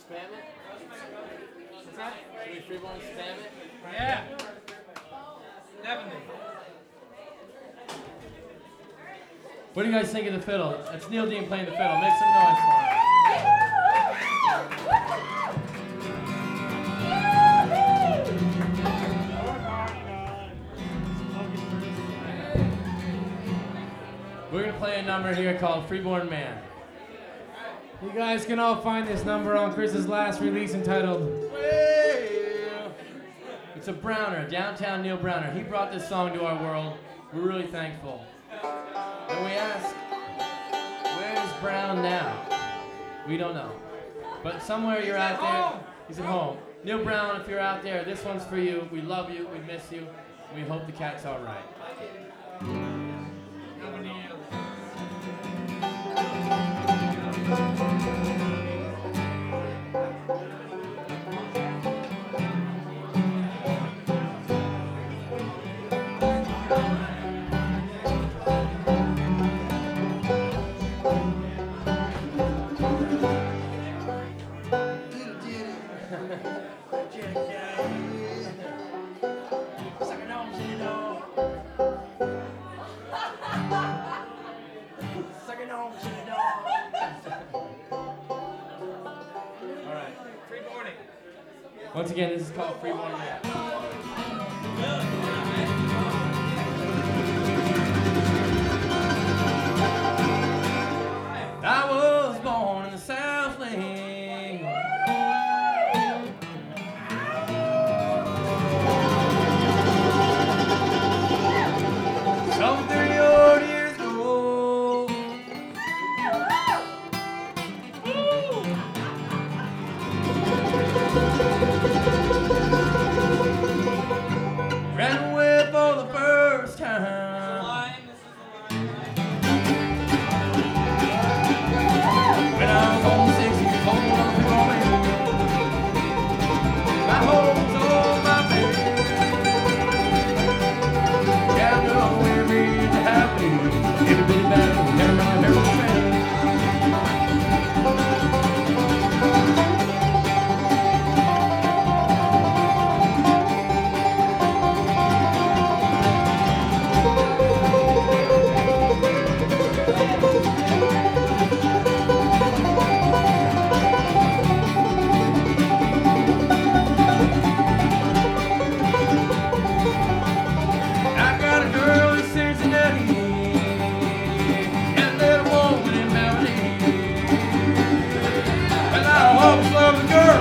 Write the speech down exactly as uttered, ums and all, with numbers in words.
spam it? What's that? Should we freeborn spam it? Yeah. Definitely. What do you guys think of the fiddle? That's Neil Dean playing the fiddle. Make some noise for him. We're going to play a number here called Freeborn Man. You guys can all find this number on Chris's last release entitled Well, it's a Browner, downtown Neil Browner. He brought this song to our world. We're really thankful. And we ask, where's Brown now? We don't know. But somewhere you're out there. He's at home. Neil Brown, if you're out there, this one's for you. We love you. We miss you. We hope the cat's all right. Once again, this is called Freeborn Man. I was born in the Southland. Some thirty odd years ago. Ran away for the first time. When I was only six years old, I was growing. My home's on my bed. Yeah, I know we're ready to have me. Every bit better than every man, every man. I got a girl in Cincinnati and a little woman in Melody. And I always love the girl.